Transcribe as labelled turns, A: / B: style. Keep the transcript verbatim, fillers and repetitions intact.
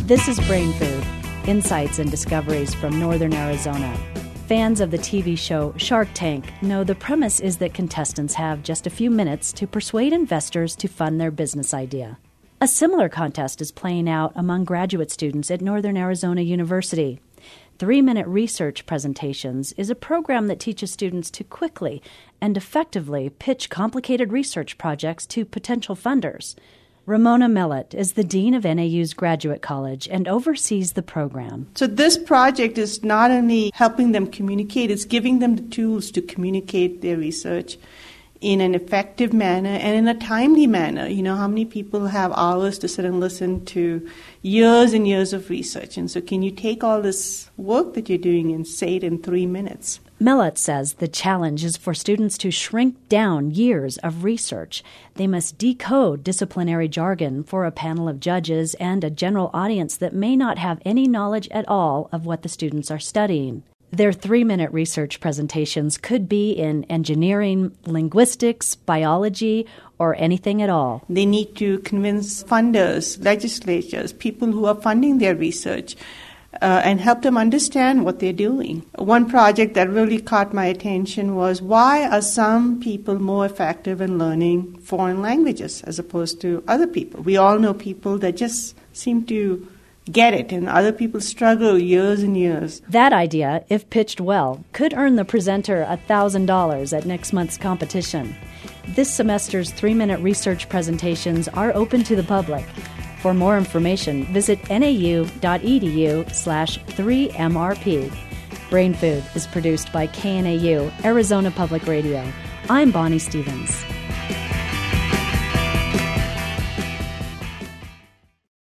A: This is Brain Food, insights and discoveries from Northern Arizona. Fans of the T V show Shark Tank know the premise is that contestants have just a few minutes to persuade investors to fund their business idea. A similar contest is playing out among graduate students at Northern Arizona University. Three-minute research presentations is a program that teaches students to quickly and effectively pitch complicated research projects to potential funders. Ramona Mellett is the dean of N A U's Graduate College and oversees the program.
B: So this project is not only helping them communicate, it's giving them the tools to communicate their research in an effective manner and in a timely manner. You know, how many people have hours to sit and listen to years and years of research? And so can you take all this work that you're doing and say it in three minutes?
A: Mellett says the challenge is for students to shrink down years of research. They must decode disciplinary jargon for a panel of judges and a general audience that may not have any knowledge at all of what the students are studying. Their three-minute research presentations could be in engineering, linguistics, biology, or anything at all.
B: They need to convince funders, legislatures, people who are funding their research, uh, and help them understand what they're doing. One project that really caught my attention was, why are some people more effective in learning foreign languages as opposed to other people? We all know people that just seem to get it, and other people struggle years and years.
A: That idea, if pitched well, could earn the presenter one thousand dollars at next month's competition. This semester's three-minute research presentations are open to the public. For more information, visit nau.edu slash 3MRP. Brain Food is produced by K N A U, Arizona Public Radio. I'm Bonnie Stevens.